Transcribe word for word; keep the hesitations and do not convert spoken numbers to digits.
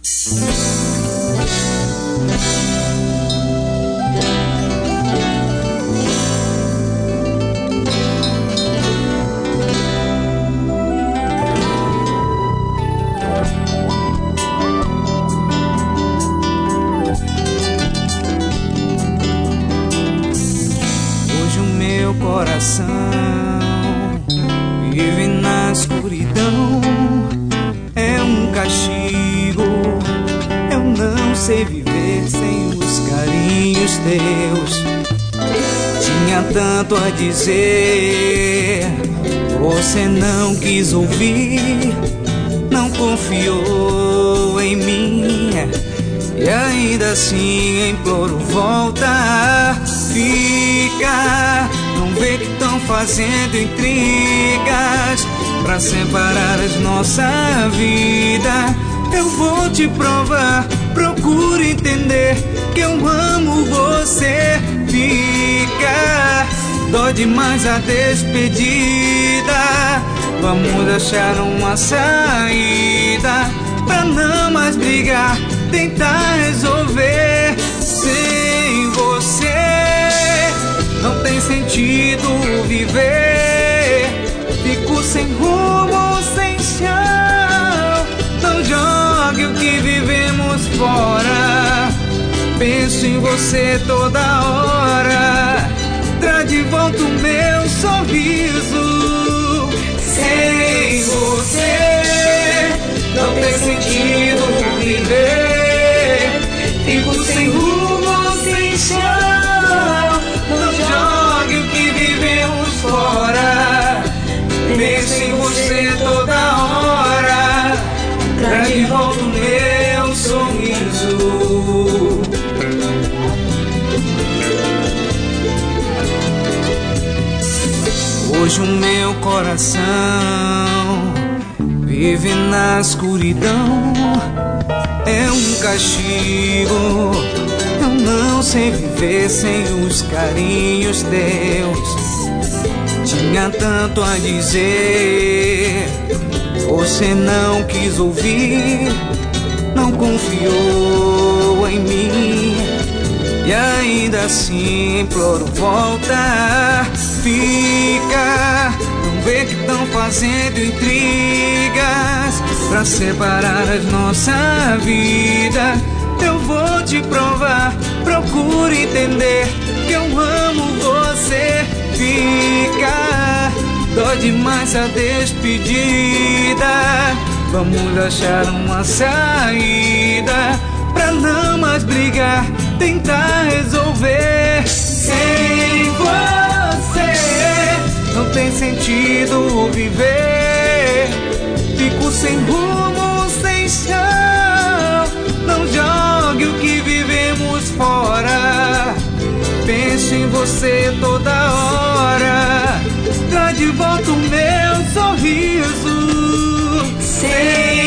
Hoje o meu coração vive na escuridão. É um castigo, eu não sei viver sem os carinhos teus. Tinha tanto a dizer, você não quis ouvir, não confiou em mim, e ainda assim imploro, volta, fica. Não vê que estão fazendo intrigas pra separar as nossa vida. Eu vou te provar, procure entender que eu amo você. Fica, dói demais a despedida. Vamos achar uma saída pra não mais brigar, tentar resolver. Sem você não tem sentido viver. Fico sem rumo, sem chão. Não jogue o que vivemos fora. Penso em você toda hora. Traz de volta o meu sorriso. Sem você não tem sentido viver. Fico sem rumo, sem chão. Não jogue o que vivemos fora. Penso em você toda hora. Traz de volta o meu sorriso. Hoje o meu coração vive na escuridão. É um castigo, eu não sei viver sem os carinhos teus. Tinha tanto a dizer, você não quis ouvir, não confiou em mim, e ainda assim imploro, volta, fica. Não vê que estão fazendo intrigas pra separar as nossa vida. Eu vou te provar, procure entender que eu amo você. Fica, dói demais a despedida. Vamos achar uma saída pra não mais brigar, tentar resolver. Sem você não tem sentido viver. Fico sem rumo, sem chão. Não jogue o que vivemos fora. Penso em você toda hora. Traz de volta o meu sorriso. Sem